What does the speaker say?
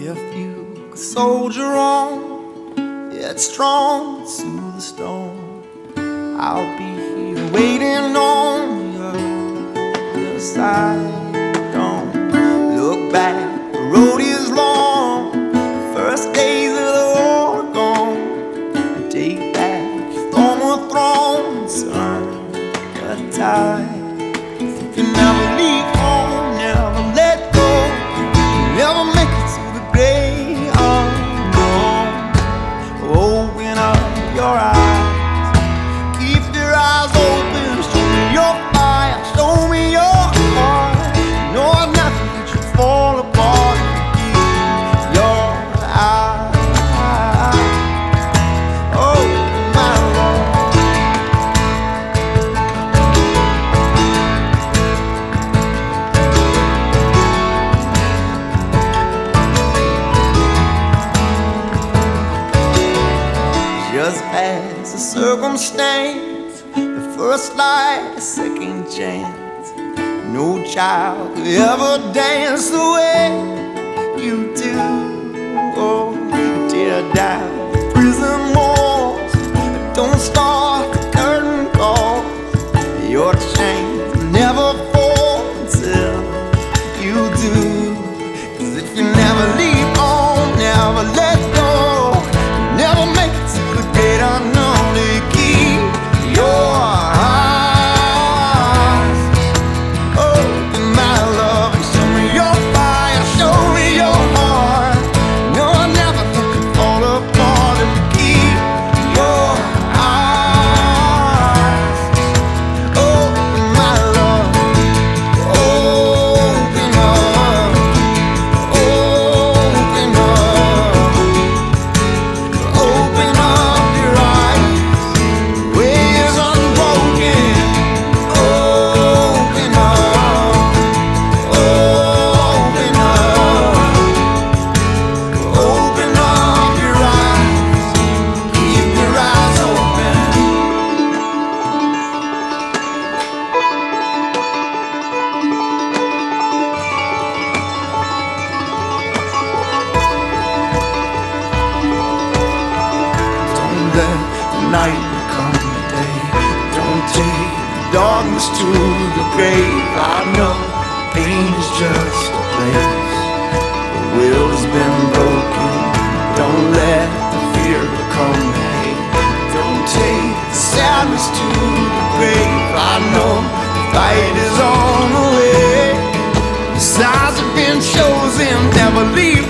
If you could soldier on, yet strong to the storm, I'll be here waiting on your other side. Don't look back, the road is long. First days of the war are gone. Take back your former throne, turn the tide. If you never leave home, never let go, never make it to the grave. Open up your eyes, keep your eyes open. Show me your fire, show me your heart. No, nothing that should fall apart. Your eyes, oh my Lord. Just past the circumstance, the first light, the second chance. No child could ever dance the way you do. Oh, tear down the prison walls, don't start the curtain call. Your chains never fall until you do. 'Cause if you never leave home, never let go, never make it to the gate unknown. To keep your eyes open, my love, and show me your fire, show me your heart. No, never let it fall apart. And keep your eyes open, my love, open up, open up. Open up your eyes, ways unbroken. Open up, open up, open up your eyes, keep your eyes open. Don't let the night become the day. Don't take the darkness to the grave. I know pain is just a place. The will has been broken. Don't let the fear become the hate. Don't take the sadness to the grave. I know the fight is on the way. The signs have been chosen. Never leave